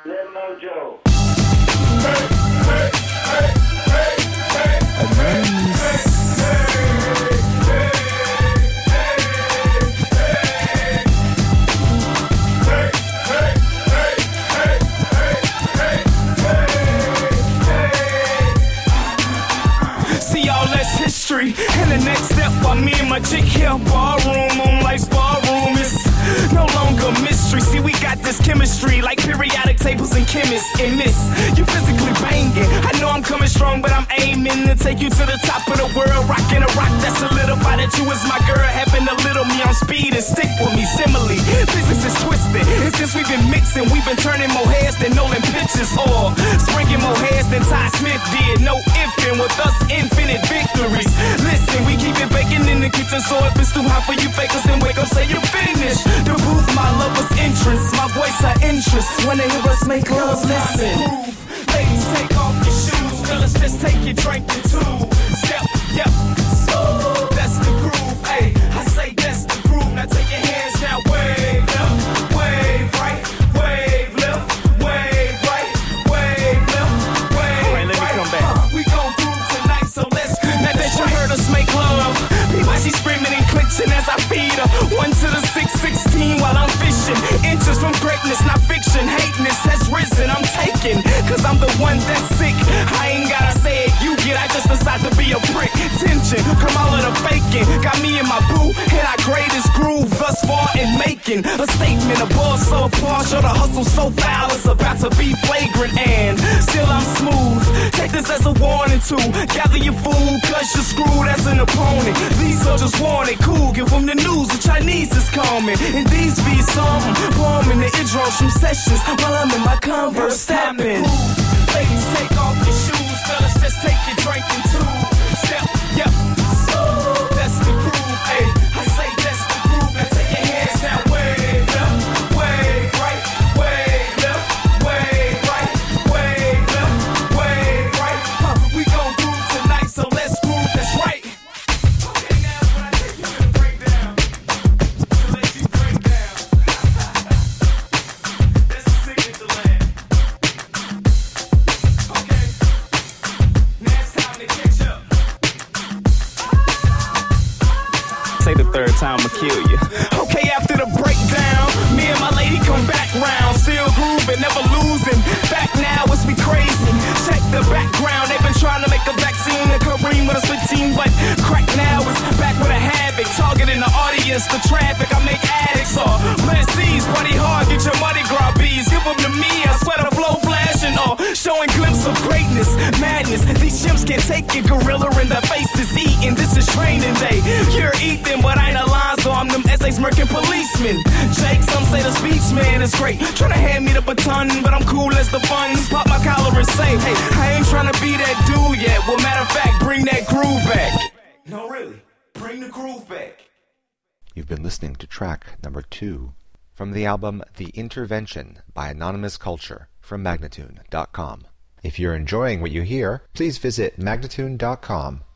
Lil Mojo. See y'all, that's history. And the next step, while me and my chick here, ballroom on life's ballroom is no longer mystery. See, we got this chemistry like periodic tables and chemists. And miss, you physically banging. I know I'm coming strong, but I'm aiming to take you to the top of the world. Rocking a rock that solidify that you is my girl. Having a little me on speed and stick with me. Simile, physics is twisted. And since we've been mixing, we've been turning more heads than Nolan pitches. Or springing more heads than Ty Smith did. No infant with us, infinite victories. Listen, we keep it baking in the kitchen, so if it's too hot for you fakers, then wake up, say you're finished. The booth, my lover's entrance, my voice, her interest. When they hear us make love, listen. Ladies, take off your shoes, fellas, just take your drink and two. Step, yep, smooth, that's the groove. Hey, I say that's the groove. Now take your hands down, wave left, wave right, wave left, wave right, wave left, wave right. All right, let me come back. We gon' groove tonight, so let's. Now that you heard us make love, be why she's screaming and clenching as I feed her. 1 to the 616 while I'm fishing. Inches from greatness, not fiction. Hateness has risen, I'm taking. Cause I'm the one that's sick. I ain't gotta say it, you get. I just decide to be a prick. Tension, come all of the faking. Got me and my boo, and our greatest groove thus far in making. A statement, a ball so far, show the hustle so foul. It's about to be flagrant and still I'm smooth. Take this as a warning to gather your food, cause you're screwed as an opponent. These soldiers want it, cool, give them the news, the Chinese is coming. And these be something, bombing the eardrums from sessions while I'm in my Converse stepping. Ladies, take off your shoes, fellas, just take your drink and two. Step, yep, smooth, that's the groove. Hey, I say that's the groove. Now take your hands down, wave left, wave right, wave left, wave right, wave left, wave right. We gon' groove tonight, so let's groove, that's right. Okay, now when I take you to the breakdown, to let you break down. That's the signature land. Okay, now it's time to catch up. Say the third time I'll kill you. Okay, after the breakdown, me and my lady come back round. Still grooving, never losing. Back now, it's me crazy. Check the background. They've been trying to make a vaccine to Kareem with a split team, but crack now is back with a havoc. Targeting the audience, the traffic. I make addicts or plant seeds. Party hard, get your money grabbies. Give them to me, I swear the flow flashing or showing glimpse of greatness, madness. These chimps can't take it. Gorilla in the face is eating. This is training day. You're Ethan, but I ain't Alonzo. I'm them essays murking policemen. Jake, some say the speech man is great. Tryna hand me the baton, but I'm cool as the funds. Pop my collar and say, hey, I ain't tryna be that dude yet. Well, matter of fact, bring that groove back. No, really, bring the groove back. You've been listening to track number 2 from the album The Intervention by Anonymous Culture from Magnatune.com. If you're enjoying what you hear, please visit Magnatune.com